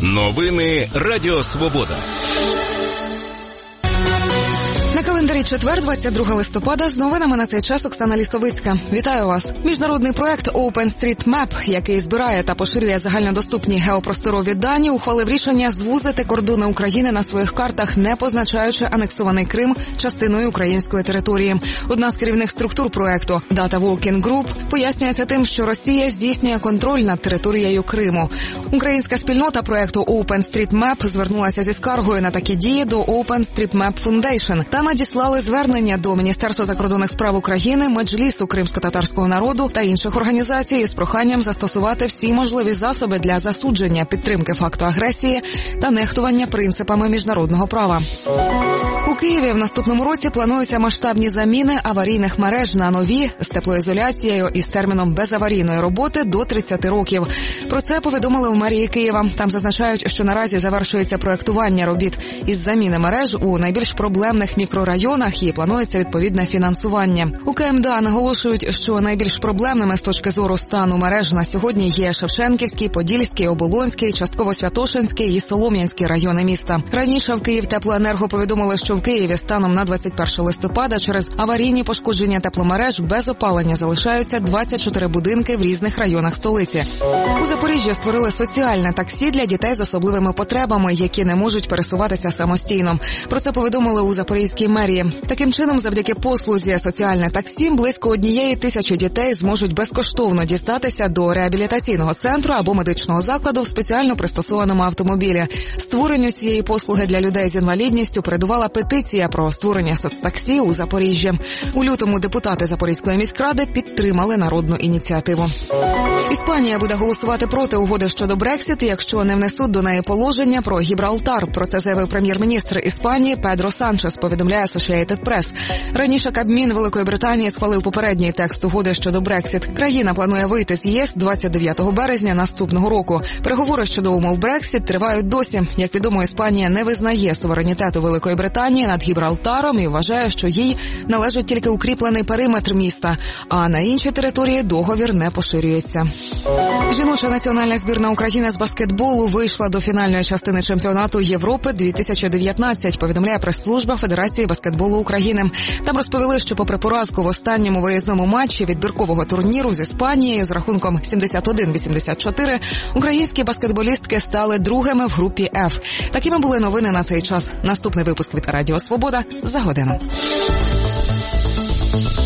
Новини Радіо Свобода. На календарі четвер, 22 листопада, з новинами на цей час Оксана Лісовицька. Вітаю вас. Міжнародний проект OpenStreetMap, який збирає та поширює загальнодоступні геопросторові дані, ухвалив рішення звузити кордони України на своїх картах, не позначаючи анексований Крим частиною української території. Одна з керівних структур проекту, Data Working Group, пояснюється тим, що Росія здійснює контроль над територією Криму. Українська спільнота проекту OpenStreetMap звернулася зі скаргою на такі дії до OpenStreetMap Foundation та надіслали звернення до Міністерства закордонних справ України, Меджлісу кримськотатарського народу та інших організацій з проханням застосувати всі можливі засоби для засудження підтримки факту агресії та нехтування принципами міжнародного права. У Києві в наступному році плануються масштабні заміни аварійних мереж на нові з теплоізоляцією і з терміном безаварійної роботи до 30 років. Про це повідомили у мерії Києва. Там зазначають, що наразі завершується проєктування робіт із заміни мереж у найбільш проблемних мікрорайонах і планується відповідне фінансування. У КМДА наголошують, що найбільш проблемними з точки зору стану мереж на сьогодні є Шевченківський, Подільський, Оболонський, частково Святошинський і Солом'янський райони міста. Раніше в Київтеплоенерго повідомили, що в Києві станом на 21 листопада через аварійні пошкодження тепломереж без опалення залишаються 24 будинки в різних районах столиці. У Запоріжжі створили соціальне таксі для дітей з особливими потребами, які не можуть пересуватися самостійно. Про це повідомили у Запорізькій мерії. Таким чином, завдяки послузі соціальне таксі, близько 1000 дітей зможуть безкоштовно дістатися до реабілітаційного центру або медичного закладу в спеціально пристосованому автомобілі. Створенню цієї послуги для людей з інвалідністю передувала петиція про створення соцтаксі у Запоріжжі. У лютому депутати Запорізької міськради підтримали народну ініціативу. Іспанія буде голосувати проти угоди щодо Брексит, якщо не внесуть до неї положення про Гібралтар. Про це заявив прем'єр-міністр Іспанії Педро Санчес, повідомляє Associated Press. Раніше Кабмін Великої Британії схвалив попередній текст угоди щодо Брексит. Країна планує вийти з ЄС 29 березня наступного року. Переговори щодо умов Брексит тривають досі. Як відомо, Іспанія не визнає суверенітету Великої Британії над Гібралтаром і вважає, що їй належить тільки укріплений периметр міста, а на інші території договір не поширюється. Жіноча національна збірна України з баскетболу вийшла до фінальної частини чемпіонату Європи 2019, повідомляє прес-служба Федерації баскетболу України. Там розповіли, що попри поразку в останньому виїзному матчі відбіркового турніру з Іспанією з рахунком 71-84, українські баскетболістки стали другими в групі F. Такими були новини на цей час. Наступний випуск від Радіо Свобода за годину.